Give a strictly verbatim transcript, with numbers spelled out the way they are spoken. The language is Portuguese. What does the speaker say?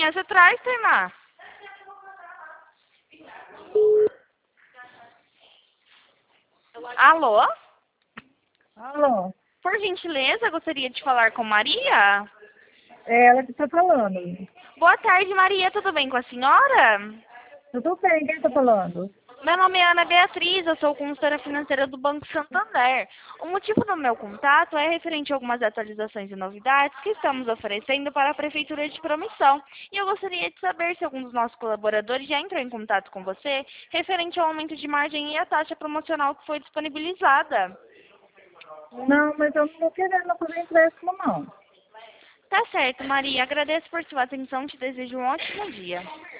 amanhã você traz, Tainá. Alô? Alô, Por gentileza, gostaria de falar com Maria? é ela que está falando. Boa tarde, Maria. Tudo bem com a senhora? Tudo bem, quem está falando? Meu nome é Ana Beatriz, eu sou consultora financeira do Banco Santander. O motivo do meu contato é referente a algumas atualizações e novidades que estamos oferecendo para a Prefeitura de Promissão. E eu gostaria de saber se algum dos nossos colaboradores já entrou em contato com você referente ao aumento de margem e a taxa promocional que foi disponibilizada. Não, mas eu não estou querendo fazer empréstimo, não. Tá certo, Maria. Agradeço por sua atenção e te desejo um ótimo dia.